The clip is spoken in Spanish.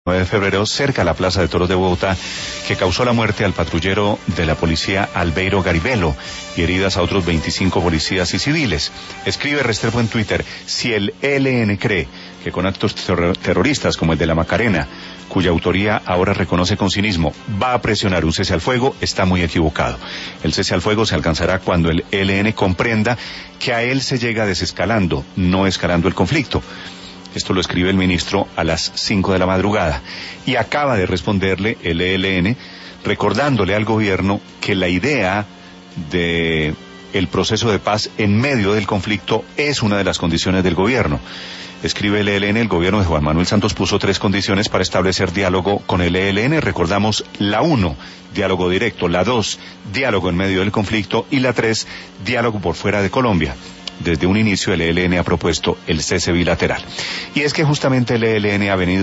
9 de febrero cerca a la Plaza de Toros de Bogotá, que causó la muerte al patrullero de la policía Albeiro Garibello y heridas a otros 25 policías y civiles. Escribe Restrepo en Twitter: si el ELN cree que con actos terroristas como el de la Macarena, cuya autoría ahora reconoce con cinismo, va a presionar un cese al fuego, está muy equivocado. El cese al fuego se alcanzará cuando el ELN comprenda que a él se llega desescalando, no escalando el conflicto. Esto lo escribe el ministro a las 5 de la madrugada. Y acaba de responderle el ELN, recordándole al gobierno que la idea de el proceso de paz en medio del conflicto es una de las condiciones del gobierno. Escribe el ELN: el gobierno de Juan Manuel Santos puso 3 condiciones para establecer diálogo con el ELN. Recordamos: la 1, diálogo directo; la 2, diálogo en medio del conflicto; y la 3, diálogo por fuera de Colombia. Desde un inicio el ELN ha propuesto el cese bilateral. Y es que justamente el ELN ha venido